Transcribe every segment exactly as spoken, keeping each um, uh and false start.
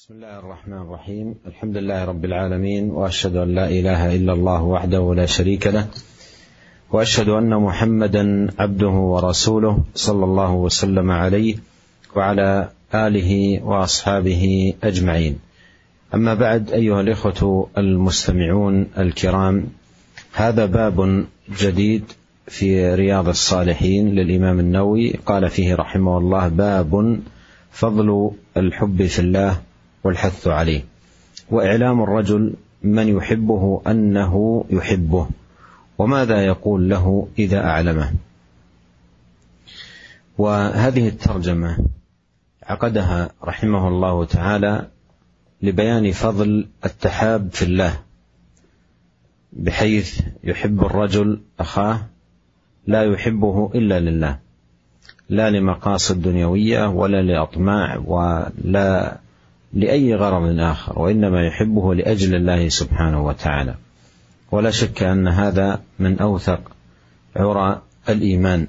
بسم الله الرحمن الرحيم. الحمد لله رب العالمين، وأشهد أن لا إله إلا الله وحده لا شريك له، وأشهد أن محمدا عبده ورسوله صلى الله وسلم عليه وعلى آله وأصحابه أجمعين. أما بعد، أيها الإخوة المستمعون الكرام، هذا باب جديد في رياض الصالحين للإمام النووي، قال فيه رحمه الله: باب فضل الحب في الله والحث عليه، وإعلام الرجل من يحبه أنه يحبه، وماذا يقول له إذا أعلمه. وهذه الترجمة عقدها رحمه الله تعالى لبيان فضل التحاب في الله، بحيث يحب الرجل أخاه لا يحبه إلا لله، لا لمقاصد دنيوية ولا لأطماع ولا لأي غرض آخر، وإنما يحبه لأجل الله سبحانه وتعالى. ولا شك أن هذا من أوثق عرى الإيمان،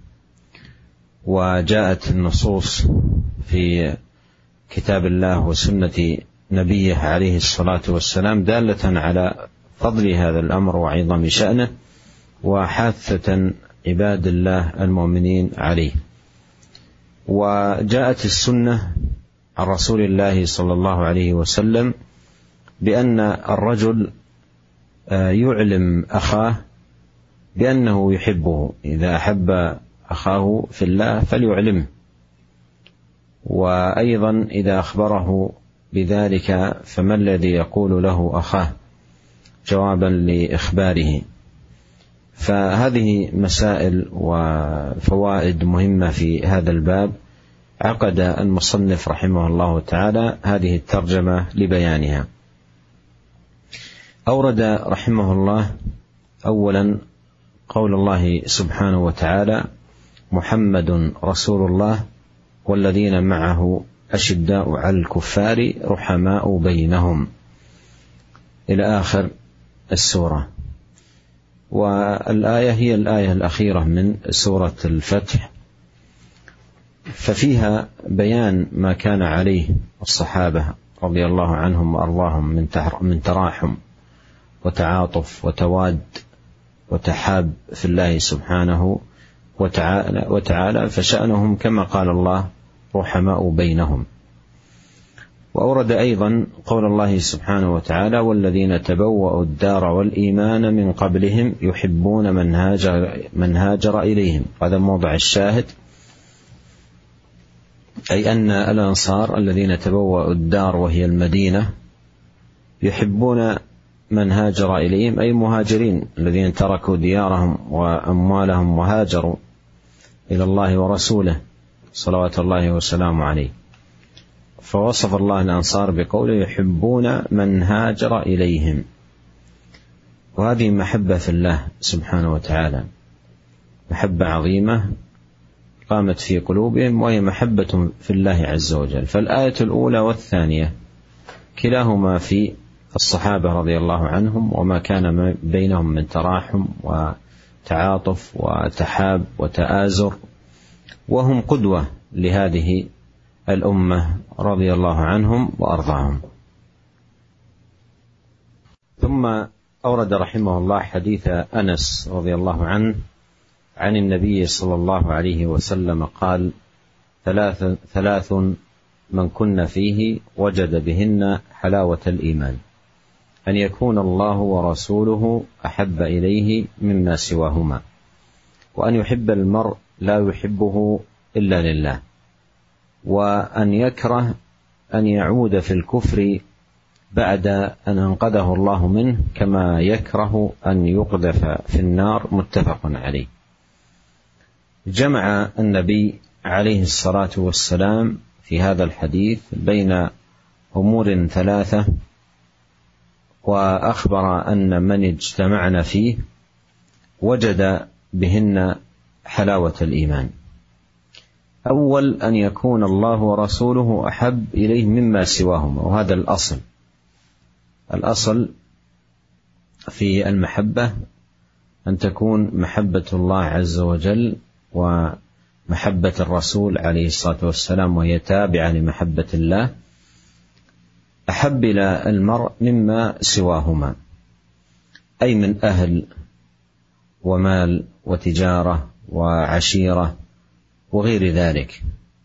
وجاءت النصوص في كتاب الله وسنة نبيه عليه الصلاة والسلام دالة على فضل هذا الأمر وعظم شأنه وحاثة عباد الله المؤمنين عليه. وجاءت السنة عن رسول الله صلى الله عليه وسلم بأن الرجل يعلم أخاه بأنه يحبه، إذا أحب أخاه في الله فليعلمه، وأيضا إذا أخبره بذلك فما الذي يقول له أخاه جوابا لإخباره. فهذه مسائل وفوائد مهمة في هذا الباب، عقد المصنف رحمه الله تعالى هذه الترجمة لبيانها. أورد رحمه الله أولا قول الله سبحانه وتعالى: محمد رسول الله والذين معه أشداء على الكفار رحماء بينهم، إلى آخر السورة. والآية هي الآية الأخيرة من سورة الفتح، ففيها بيان ما كان عليه الصحابة رضي الله عنهم وأرضاهم من تراحم وتعاطف وتواد وتحاب في الله سبحانه وتعالى, وتعالى فشأنهم كما قال الله رحماء بينهم. وأورد أيضا قول الله سبحانه وتعالى: والذين تبوأوا الدار والإيمان من قبلهم يحبون من هاجر, من هاجر إليهم. هذا موضع الشاهد، أي أن الأنصار الذين تبوأوا الدار وهي المدينة يحبون من هاجر إليهم، أي المهاجرين الذين تركوا ديارهم وأموالهم وهاجروا إلى الله ورسوله صلوات الله وسلامه عليه. فوصف الله الأنصار بقوله: يحبون من هاجر إليهم. وهذه محبة في الله سبحانه وتعالى، محبة عظيمة قامت في قلوبهم، وهي محبة في الله عز وجل. فالآية الأولى والثانية كلاهما في الصحابة رضي الله عنهم، وما كان بينهم من تراحم وتعاطف وتحاب وتآزر، وهم قدوة لهذه الأمة رضي الله عنهم وأرضاهم. ثم أورد رحمه الله حديث أنس رضي الله عنه عن النبي صلى الله عليه وسلم قال: ثلاث, ثلاث من كن فيه وجد بهن حلاوة الإيمان: أن يكون الله ورسوله أحب إليه مما سواهما، وأن يحب المرء لا يحبه إلا لله، وأن يكره أن يعود في الكفر بعد أن أنقذه الله منه، كما يكره أن يقذف في النار. متفق عليه. جمع النبي عليه الصلاة والسلام في هذا الحديث بين أمور ثلاثة، وأخبر أن من اجتمعنا فيه وجد بهن حلاوة الإيمان. أول: أن يكون الله ورسوله أحب إليه مما سواهما، وهذا الأصل. الأصل في المحبة أن تكون محبة الله عز وجل ومحبة الرسول عليه الصلاة والسلام، وهي تابعة لمحبة الله، أحب إلى المرء مما سواهما، أي من أهل ومال وتجارة وعشيرة وغير ذلك.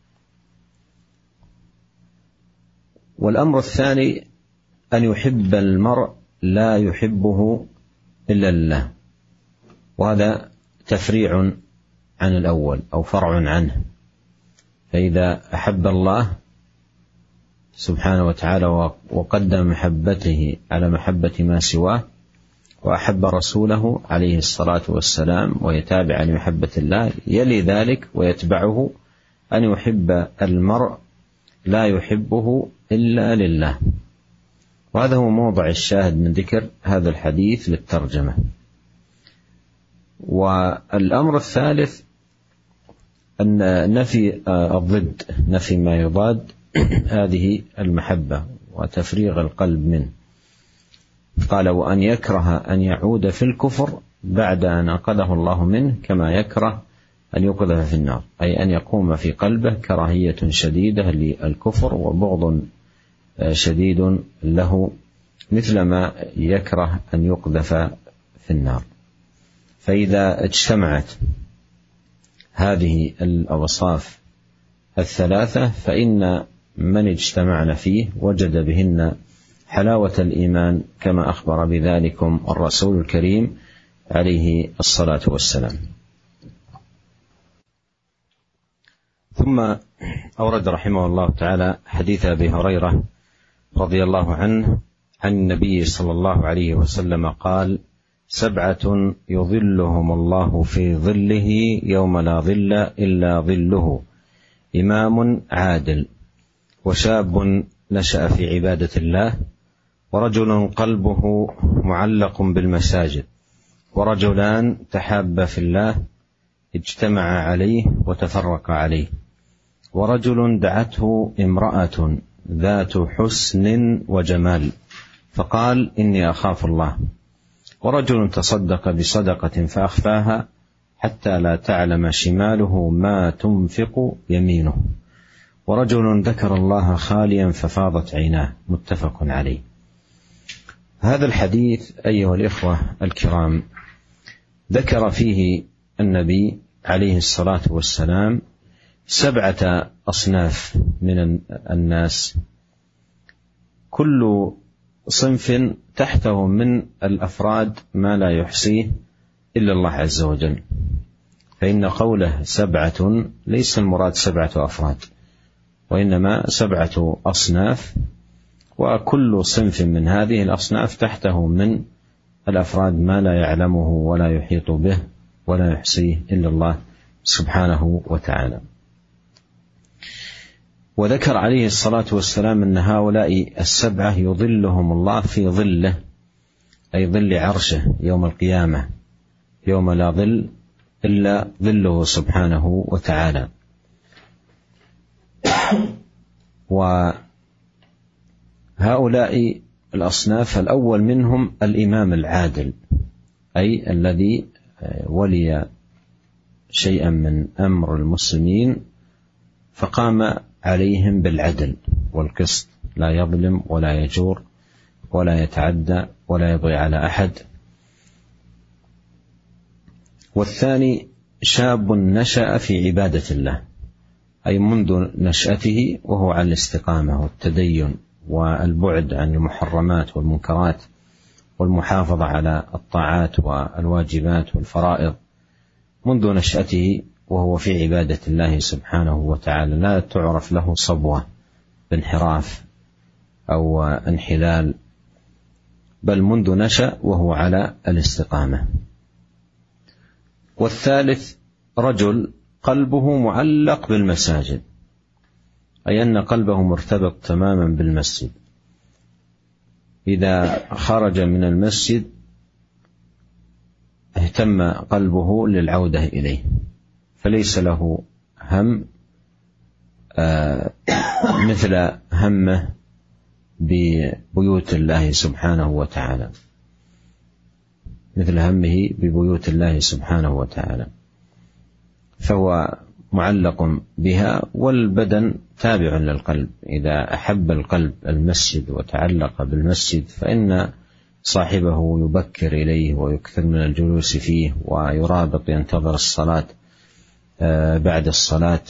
والأمر الثاني أن يحب المرء لا يحبه إلا الله، وهذا تفريع عن الأول أو فرع عنه. فإذا أحب الله سبحانه وتعالى وقدم محبته على محبة ما سواه، وأحب رسوله عليه الصلاة والسلام ويتابع لمحبة الله، يلي ذلك ويتبعه أن يحب المرء لا يحبه إلا لله. وهذا هو موضع الشاهد من ذكر هذا الحديث للترجمة. والأمر الثالث أن نفي الضد، نفي ما يضاد هذه المحبة وتفريغ القلب منه. قال: وأن يكره أن يعود في الكفر بعد أن أنقذه الله منه كما يكره أن يقذف في النار، أي أن يقوم في قلبه كراهية شديدة للكفر وبغض شديد له، مثلما يكره أن يقذف في النار. فإذا اجتمعت هذه الأوصاف الثلاثة فإن من اجتمعنا فيه وجد بهن حلاوة الإيمان، كما أخبر بذلكم الرسول الكريم عليه الصلاة والسلام. ثم أورد رحمه الله تعالى حديث أبي هريرة رضي الله عنه عن النبي صلى الله عليه وسلم قال: سبعة يظلهم الله في ظله يوم لا ظل إلا ظله: إمام عادل، وشاب نشأ في عبادة الله، ورجل قلبه معلق بالمساجد، ورجلان تحابا في الله اجتمعا عليه وتفرقا عليه، ورجل دعته امرأة ذات حسن وجمال فقال: إني أخاف الله، ورجل تصدق بصدقة فأخفاها حتى لا تعلم شماله ما تنفق يمينه، ورجل ذكر الله خاليا ففاضت عيناه. متفق عليه. هذا الحديث أيها الإخوة الكرام ذكر فيه النبي عليه الصلاة والسلام سبعة أصناف من الناس، كل صنف تحته من الأفراد ما لا يحصيه إلا الله عز وجل. فإن قوله سبعة ليس المراد سبعة أفراد، وإنما سبعة أصناف، وكل صنف من هذه الأصناف تحته من الأفراد ما لا يعلمه ولا يحيط به ولا يحصيه إلا الله سبحانه وتعالى. وذكر عليه الصلاة والسلام أن هؤلاء السبعة يظلهم الله في ظله، أي ظل عرشه يوم القيامة، يوم لا ظل إلا ظله سبحانه وتعالى. وهؤلاء الأصناف الأول منهم الإمام العادل، أي الذي ولي شيئا من أمر المسلمين فقام عليهم بالعدل والقسط، لا يظلم ولا يجور ولا يتعدى ولا يبغي على أحد. والثاني شاب نشأ في عبادة الله، أي منذ نشأته وهو على الاستقامة والتدين والبعد عن المحرمات والمنكرات والمحافظة على الطاعات والواجبات والفرائض، منذ نشأته وهو في عبادة الله سبحانه وتعالى، لا تعرف له صبوة بانحراف أو انحلال، بل منذ نشأ وهو على الاستقامة. والثالث رجل قلبه معلق بالمساجد، أي أن قلبه مرتبط تماما بالمسجد، إذا خرج من المسجد اهتم قلبه للعودة إليه، فليس له هم آه مثل همه ببيوت الله سبحانه وتعالى، مثل همه ببيوت الله سبحانه وتعالى، فهو معلق بها، والبدن تابع للقلب. إذا أحب القلب المسجد وتعلق بالمسجد فإن صاحبه يبكر إليه ويكثر من الجلوس فيه ويرابط ينتظر الصلاة بعد الصلاة.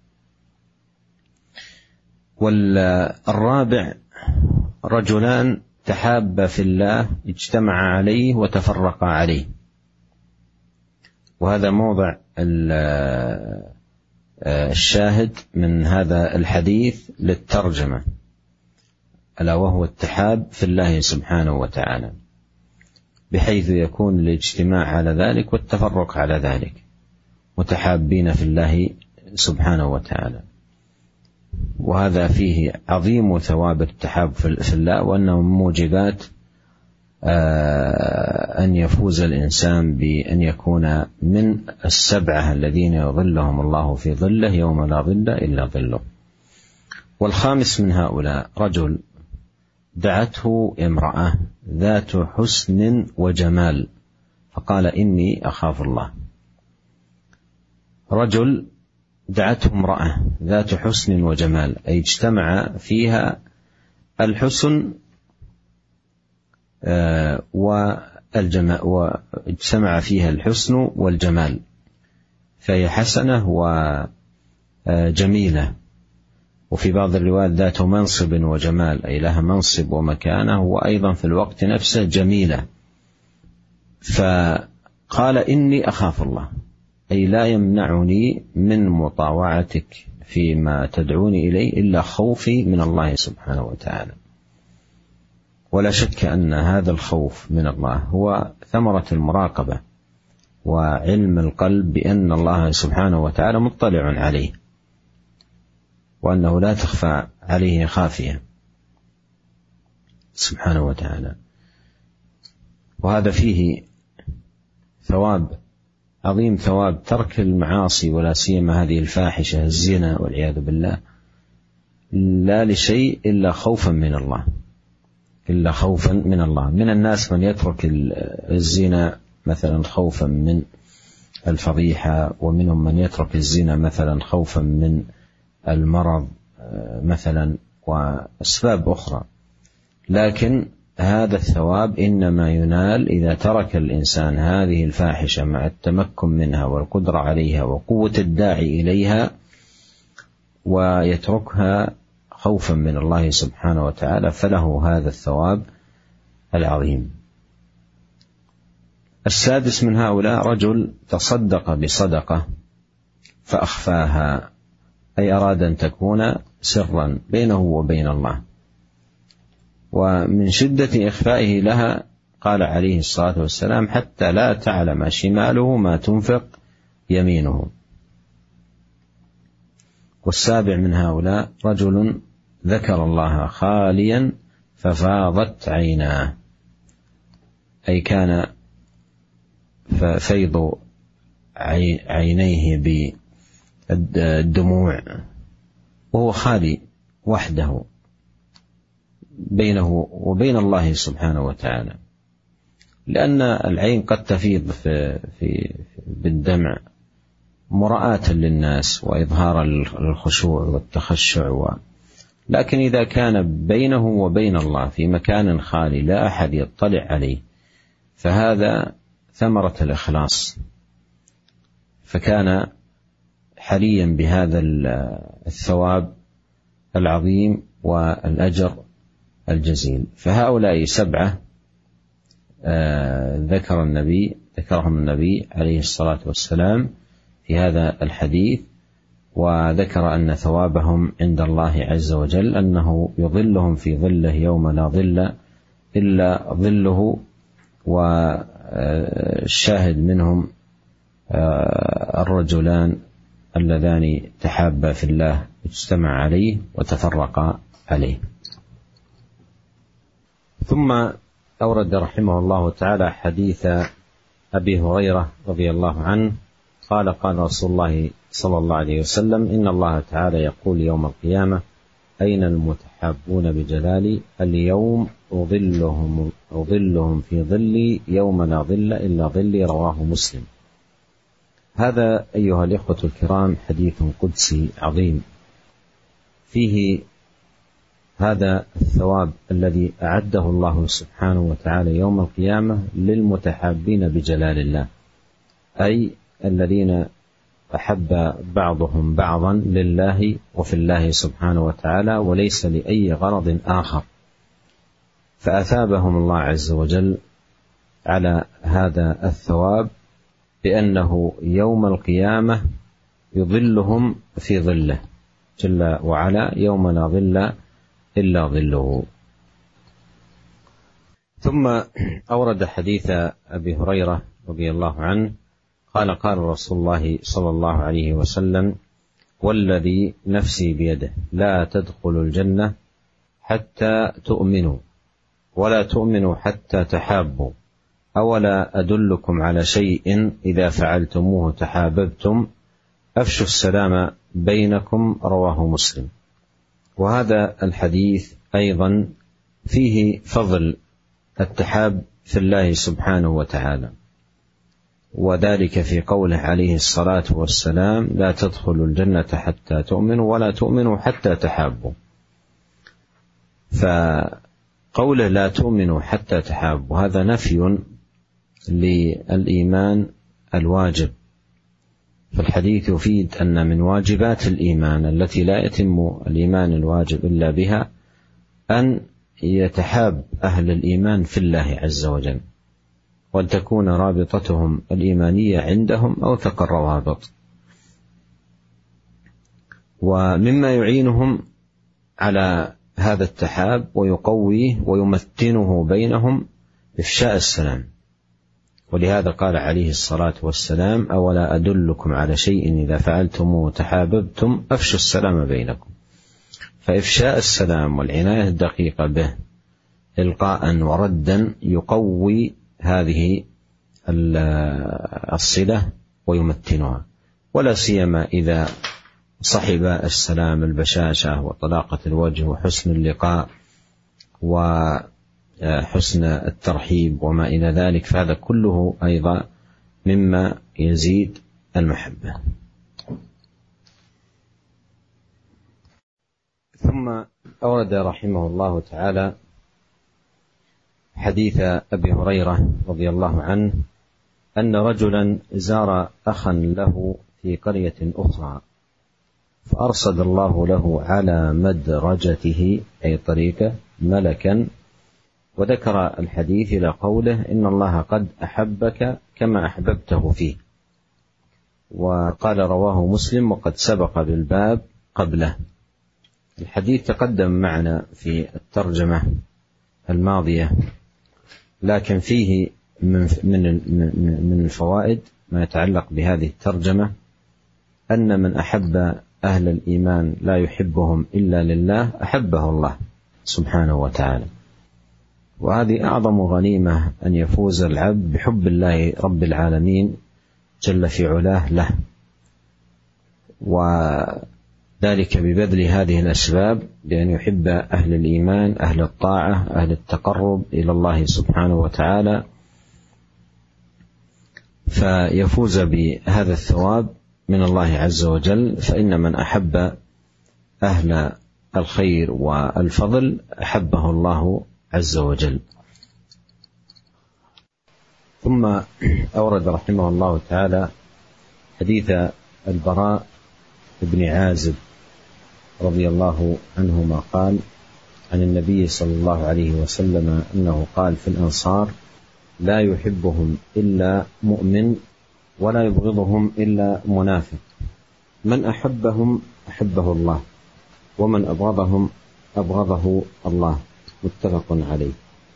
والرابع رجلان تحابا في الله اجتمعا عليه وتفرقا عليه، وهذا موضع الشاهد من هذا الحديث للترجمة، ألا وهو التحاب في الله سبحانه وتعالى، بحيث يكون الاجتماع على ذلك والتفرق على ذلك، متحابين في الله سبحانه وتعالى. وهذا فيه عظيم ثواب التحاب في الله، وأنه من موجبات أن يفوز الإنسان بأن يكون من السبعة الذين يظلهم الله في ظله يوم لا ظل إلا ظله. والخامس من هؤلاء رجل دعته امرأة ذات حسن وجمال فقال إني أخاف الله. رجل دعته امرأة ذات حسن وجمال، أي اجتمع فيها الحسن والجمال، واجتمع فيها الحسن والجمال، فهي حسنة وجميلة. وفي بعض الروايات ذات منصب وجمال، أي لها منصب ومكانة، وأيضا في الوقت نفسه جميلة. فقال إني أخاف الله، أي لا يمنعني من مطاوعتك فيما تدعوني إليه إلا خوفي من الله سبحانه وتعالى. ولا شك أن هذا الخوف من الله هو ثمرة المراقبة وعلم القلب بأن الله سبحانه وتعالى مطلع عليه، وأنه لا تخفى عليه خافية سبحانه وتعالى. وهذا فيه ثواب عظيم، ثواب ترك المعاصي، ولا سيما هذه الفاحشة الزنا والعياذ بالله، لا لشيء إلا خوفا من الله، إلا خوفا من الله. من الناس من يترك الزنا مثلا خوفا من الفضيحة، ومنهم من يترك الزنا مثلا خوفا من المرض مثلا وأسباب أخرى. لكن هذا الثواب إنما ينال إذا ترك الإنسان هذه الفاحشة مع التمكن منها والقدرة عليها وقوة الداعي إليها، ويتركها خوفا من الله سبحانه وتعالى، فله هذا الثواب العظيم. السادس من هؤلاء رجل تصدق بصدقة فأخفاها، أي أراد أن تكون سرا بينه وبين الله، ومن شدة إخفائه لها قال عليه الصلاة والسلام حتى لا تعلم شماله ما تنفق يمينه. والسابع من هؤلاء رجل ذكر الله خاليا ففاضت عيناه، أي كان فيض عينيه بالدموع وهو خالي وحده بينه وبين الله سبحانه وتعالى، لأن العين قد تفيض في في بالدمع مراءة للناس وإظهار الخشوع والتخشع و... لكن إذا كان بينه وبين الله في مكان خالي لا أحد يطلع عليه فهذا ثمرة الإخلاص، فكان حريا بهذا الثواب العظيم والأجر الجزيل. فهؤلاء سبعة ذكر النبي ذكرهم النبي عليه الصلاة والسلام في هذا الحديث، وذكر أن ثوابهم عند الله عز وجل أنه يظلهم في ظله يوم لا ظل إلا ظله. والشاهد منهم الرجلان اللذان تحابا في الله اجتمع عليه وتفرقا عليه. ثم أورد رحمه الله تعالى حديث أبي هريرة رضي الله عنه قال قال رسول الله صلى الله عليه وسلم إن الله تعالى يقول يوم القيامة أين المتحابون بجلالي اليوم أظلهم, أظلهم في ظلي يوم لا ظل إلا ظلي، رواه مسلم. هذا أيها الإخوة الكرام حديث قدسي عظيم، فيه هذا الثواب الذي أعده الله سبحانه وتعالى يوم القيامة للمتحابين بجلال الله، أي الذين أحب بعضهم بعضا لله وفي الله سبحانه وتعالى وليس لأي غرض آخر، فأثابهم الله عز وجل على هذا الثواب بأنه يوم القيامة يظلهم في ظله جل وعلا يوم لا ظل إلا ظله. ثم أورد حديث أبي هريرة رضي الله عنه قال قال رسول الله صلى الله عليه وسلم: والذي نفسي بيده لا تدخلوا الجنة حتى تؤمنوا ولا تؤمنوا حتى تحابوا، أولا أدلكم على شيء إذا فعلتموه تحاببتم، أفشوا السلام بينكم، رواه مسلم. وهذا الحديث أيضا فيه فضل التحاب في الله سبحانه وتعالى، وذلك في قوله عليه الصلاة والسلام: لا تدخلوا الجنة حتى تؤمنوا ولا تؤمنوا حتى تحابوا. فقوله لا تؤمنوا حتى تحابوا هذا نفي للإيمان الواجب، فالحديث يفيد أن من واجبات الإيمان التي لا يتم الإيمان الواجب إلا بها أن يتحاب أهل الإيمان في الله عز وجل، وأن تكون رابطتهم الإيمانية عندهم أو تقرب. ومما يعينهم على هذا التحاب ويقويه ويمتنه بينهم إفشاء السلام، ولهذا قال عليه الصلاة والسلام: أولا أدلكم على شيء إذا فعلتموه تحاببتم، أفشوا السلام بينكم. فإفشاء السلام والعناية الدقيقة به إلقاء وردا يقوي هذه الصلة ويمتنها، ولا سيما إذا صحب السلام البشاشة وطلاقة الوجه وحسن اللقاء وحسن الترحيب وما إلى ذلك، فهذا كله أيضا مما يزيد المحبة. ثم أورد رحمه الله تعالى حديث أبي هريرة رضي الله عنه أن رجلا زار أخا له في قرية أخرى، فأرصد الله له على مدرجته أي طريقة ملكا، وذكر الحديث إلى قوله: إن الله قد أحبك كما أحببته فيه. وقال رواه مسلم وقد سبق بالباب قبله. الحديث تقدم معنا في الترجمة الماضية، لكن فيه من من الفوائد ما يتعلق بهذه الترجمة أن من أحب أهل الإيمان لا يحبهم إلا لله أحبه الله سبحانه وتعالى، وهذه أعظم غنيمة أن يفوز العبد بحب الله رب العالمين جل في علاه له، وذلك ببذل هذه الأسباب بأن يحب أهل الإيمان أهل الطاعة أهل التقرب إلى الله سبحانه وتعالى، فيفوز بهذا الثواب من الله عز وجل. فإن من أحب أهل الخير والفضل أحبه الله عز وجل. ثم أورد رحمه الله تعالى حديث البراء بن عازب رضي الله عنهما قال عن النبي صلى الله عليه وسلم أنه قال في الأنصار: لا يحبهم إلا مؤمن ولا يبغضهم إلا منافق، من أحبهم أحبه الله ومن أبغضهم أبغضه الله، متفق عليه.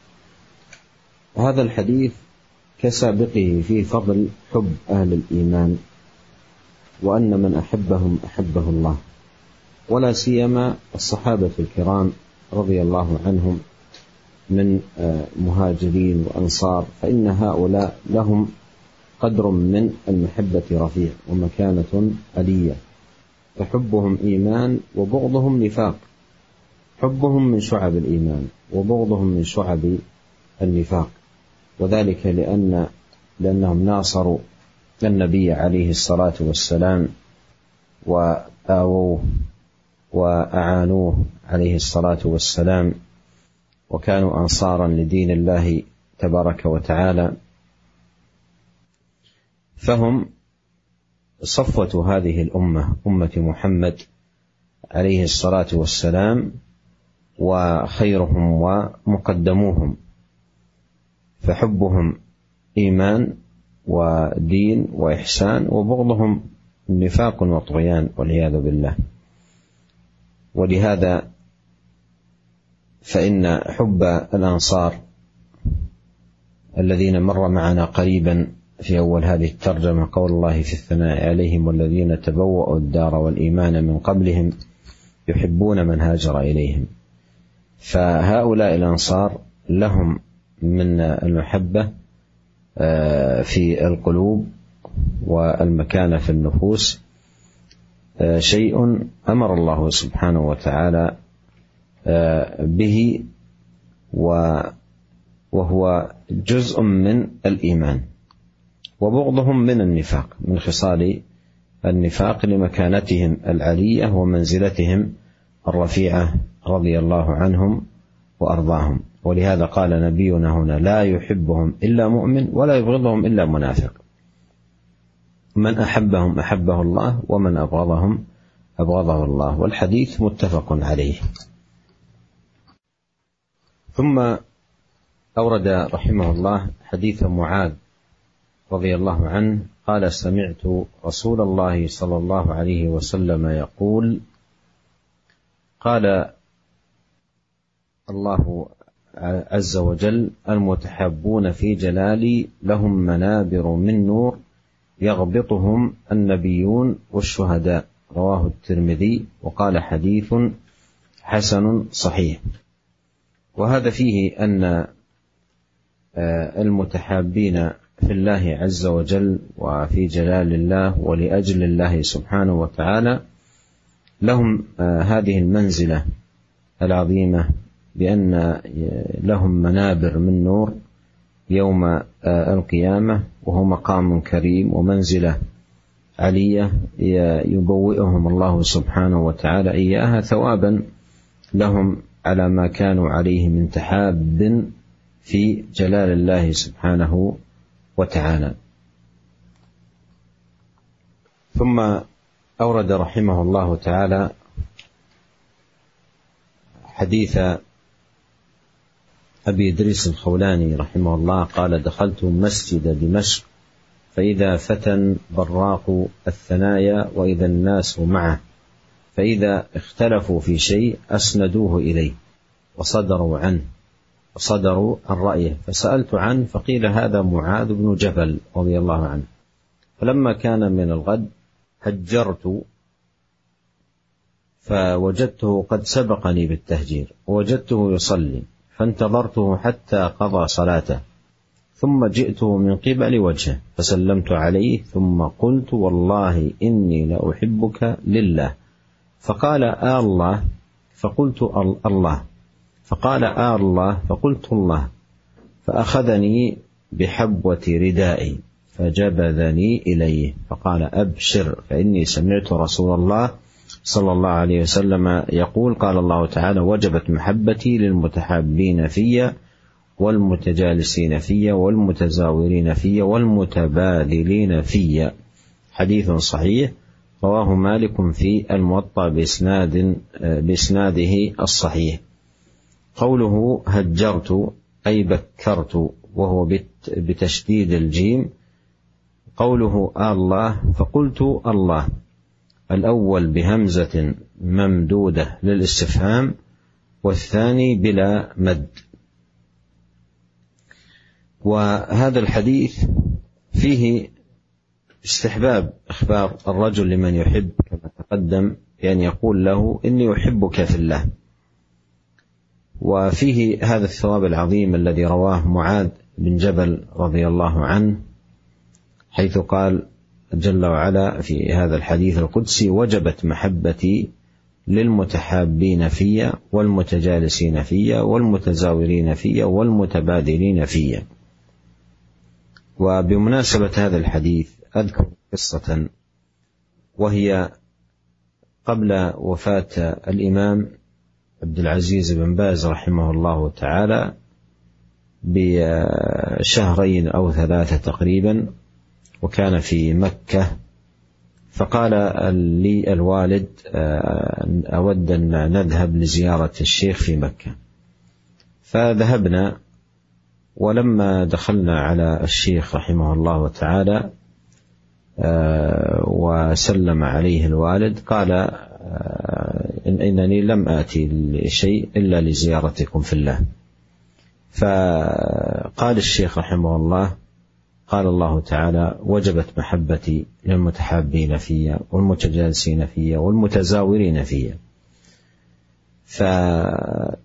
وهذا الحديث كسابقه في فضل حب أهل الإيمان، وأن من أحبهم أحبه الله، ولا سيما الصحابة الكرام رضي الله عنهم من مهاجرين وأنصار، فإن هؤلاء لهم قدر من المحبة رفيع ومكانة علية، فحبهم إيمان وبغضهم نفاق، حبهم من شعب الإيمان وبغضهم من شعب النفاق، وذلك لأن لأنهم ناصروا النبي عليه الصلاة والسلام وآووه وأعانوه عليه الصلاة والسلام، وكانوا أنصارا لدين الله تبارك وتعالى، فهم صفوة هذه الأمة، أمة محمد عليه الصلاة والسلام، وخيرهم ومقدموهم، فحبهم إيمان ودين وإحسان، وبغضهم نفاق وطغيان والعياذ بالله. ولهذا فإن حب الأنصار الذين مر معنا قريبا في أول هذه الترجمة قول الله في الثناء عليهم والذين تبوأوا الدار والإيمان من قبلهم يحبون من هاجر إليهم، فهؤلاء الأنصار لهم من المحبة في القلوب والمكانة في النفوس شيء أمر الله سبحانه وتعالى به، وهو جزء من الإيمان، وبغضهم من النفاق، من خصال النفاق لمكانتهم العلية ومنزلتهم الرفيعة رضي الله عنهم وأرضاهم. ولهذا قال نبينا هنا لا يحبهم إلا مؤمن ولا يبغضهم إلا منافق، من أحبهم أحبه الله ومن أبغضهم أبغضه الله، والحديث متفق عليه. ثم أورد رحمه الله حديث معاذ رضي الله عنه قال سمعت رسول الله صلى الله عليه وسلم يقول قال الله عز وجل المتحابون في جلالي لهم منابر من نور يغبطهم النبيون والشهداء، رواه الترمذي، وقال حديث حسن صحيح. وهذا فيه أن المتحابين في الله عز وجل وفي جلال الله ولأجل الله سبحانه وتعالى لهم هذه المنزلة العظيمة بأن لهم منابر من نور يوم القيامة، وهو مقام كريم ومنزلة علية يبوئهم الله سبحانه وتعالى إياها ثوابا لهم على ما كانوا عليه من تحاب في جلال الله سبحانه وتعالى. ثم أورد رحمه الله تعالى حديث أبي إدريس الخولاني رحمه الله قال دخلت مسجد دمشق فإذا فتى براق الثنايا وإذا الناس معه، فإذا اختلفوا في شيء أسندوه إليه وصدروا عنه وصدروا عن رأيه، فسألت عنه فقيل هذا معاذ بن جبل رضي الله عنه. فلما كان من الغد هجرت فوجدته قد سبقني بالتهجير، ووجدته يصلي فانتظرته حتى قضى صلاته، ثم جئته من قبل وجهه فسلمت عليه، ثم قلت والله إني لأحبك لله، فقال آه الله، فقلت الله، فقال آه الله، فقلت الله، فأخذني بحبوة ردائي فجبذني إليه فقال أبشر فإني سمعت رسول الله صلى الله عليه وسلم يقول قال الله تعالى وجبت محبتي للمتحابين في والمتجالسين في والمتزاورين في والمتبادلين في، حديث صحيح رواه مالك في الموطأ بإسناد بإسناده الصحيح. قوله هجرت أي بكرت وهو بتشديد الجيم، قوله آه الله فقلت الله، الأول بهمزة ممدودة للاستفهام والثاني بلا مد. وهذا الحديث فيه استحباب إخبار الرجل لمن يحب كما تقدم بأن يقول له إني أحبك في الله، وفيه هذا الثواب العظيم الذي رواه معاذ بن جبل رضي الله عنه، حيث قال جل وعلا في هذا الحديث القدسي وجبت محبتي للمتحابين في والمتجالسين في والمتزاورين في والمتبادلين في. وبمناسبة هذا الحديث أذكر قصة، وهي قبل وفاة الإمام عبد العزيز بن باز رحمه الله تعالى بشهرين أو ثلاثة تقريبا، وكان في مكة. فقال لي الوالد أود أن نذهب لزيارة الشيخ في مكة. فذهبنا، ولما دخلنا على الشيخ رحمه الله تعالى وسلم عليه الوالد قال إن إنني لم آتي لشيء إلا لزيارتكم في الله. فقال الشيخ رحمه الله: قال الله تعالى: وجبت محبتي للمتحابين فيا والمتجالسين فيا والمتزاورين فيا. فهذا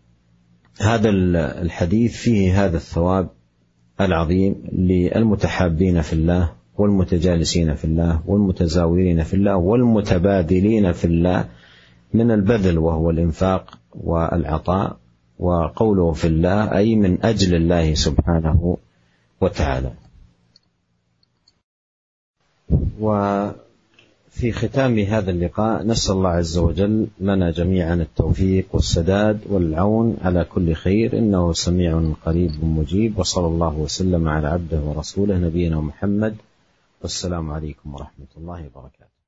الحديث فيه هذا الثواب العظيم للمتحابين في الله والمتجالسين في الله والمتزاورين في الله والمتبادلين في الله من البذل وهو الإنفاق والعطاء، وقوله في الله أي من أجل الله سبحانه وتعالى. وفي ختام هذا اللقاء نسأل الله عز وجل لنا جميعا التوفيق والسداد والعون على كل خير، إنه سميع قريب مجيب. وصلى الله وسلم على عبده ورسوله نبينا محمد، والسلام عليكم ورحمة الله وبركاته.